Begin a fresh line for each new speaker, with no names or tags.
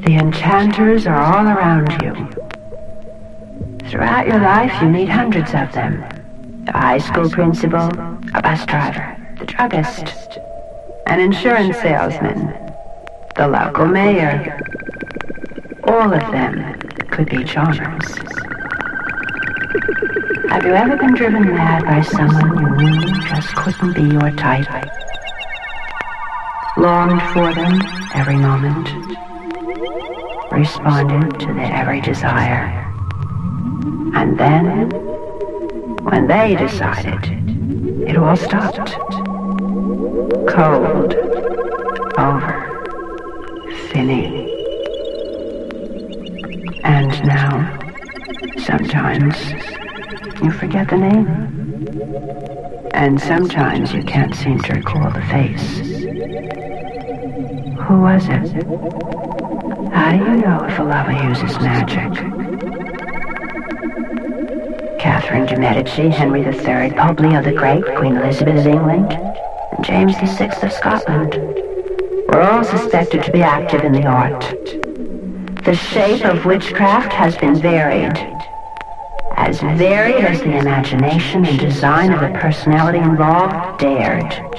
The enchanters are all around you. Throughout your life, you meet hundreds of them. The high school principal, a bus driver, the druggist, an insurance salesman, the local mayor. All of them could be charmers. Have you ever been driven mad by someone you knew just couldn't be your type? Longed for them every moment, responded to their every desire, and then, when they decided, it all stopped. Cold, over, fini. And now, sometimes, you forget the name. And sometimes you can't seem to recall the face. Who was it? How do you know if a lover uses magic? Catherine de' Medici, Henry III, Pope Leo the Great, Queen Elizabeth of England, and James VI of Scotland were all suspected to be active in the art. The shape of witchcraft has been varied as the imagination and design of the personality involved dared.